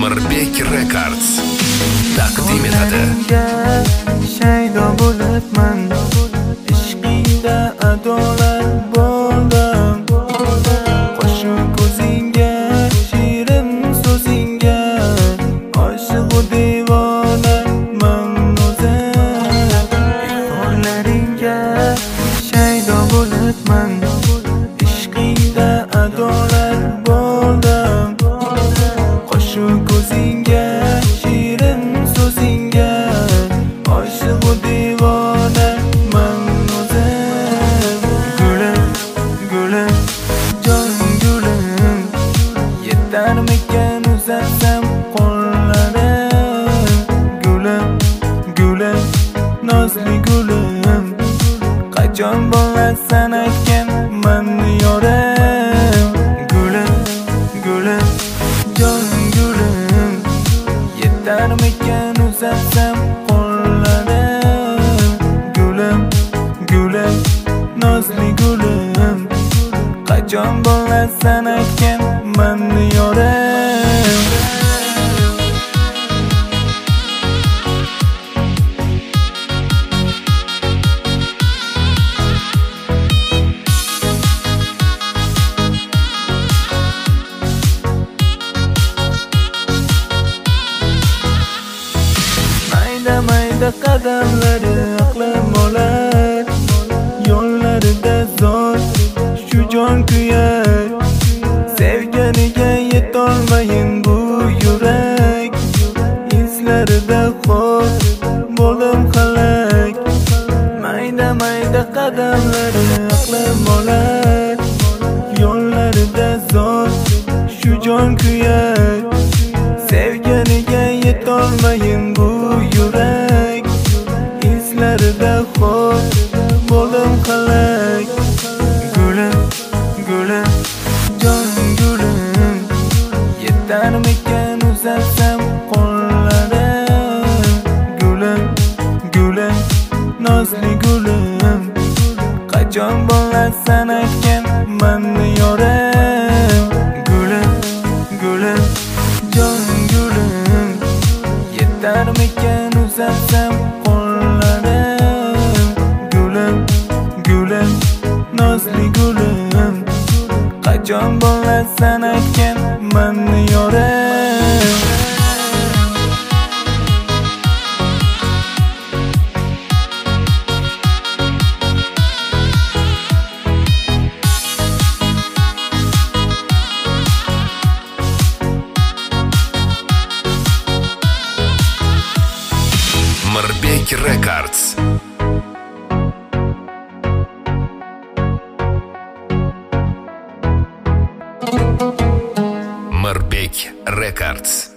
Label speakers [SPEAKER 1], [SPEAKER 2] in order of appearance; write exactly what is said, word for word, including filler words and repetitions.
[SPEAKER 1] Mirbek Records taqdim etadi.
[SPEAKER 2] Shaydo bo'libman, ishqingda adolat bo'ldim. Qo'shiq ko'zingga, shirin so'zingga, oshiq devonaman o'zim. Ifollaringga shaydo bo'libman, ishqingda adolat bo'ldim. Qo'shiq ko'zingga, shirin so'zingga, oshiq devonaman o'zim. Gulim, gulim, jon gulim, yetarmikan uzatsam qo'llarim. Gulim, gulim, nozli gulim, qachon bo'lasan aytgan mani yorim. Gulim, gulim, jon gulim, yetarmikan uzatsam qo'llarim. Gulim, gulim, nozli gulim, qachon bo'lasan aytgan mani yorim. Mayda mayda qadamlari aqlim olar, yo'llarida zor shu jon kuyar. Sevganiga yetolmayin bu yurak, izlarida xor bo'ldim halak. Mayda mayda qadamlari aqlim olar, yo'llarida zor shu jon kuyar. Sevganiga yetolmayin bu yurak, izlarida xor bo'ldim halak. Gulim, gulim, jon gulim, yetarmikan uzatsam qo'llarim. Gulim, gulim, nozli gulim, qachon bo'lasan aytgan mani yorim. Gulim, gulim, jon gulim, yetarmikan uzatsam qo'llarim. Gulim, gulim, nozli gulim, qachon bo'lasan aytgan mani yorim.
[SPEAKER 1] Mirbek Records. Mirbek Records.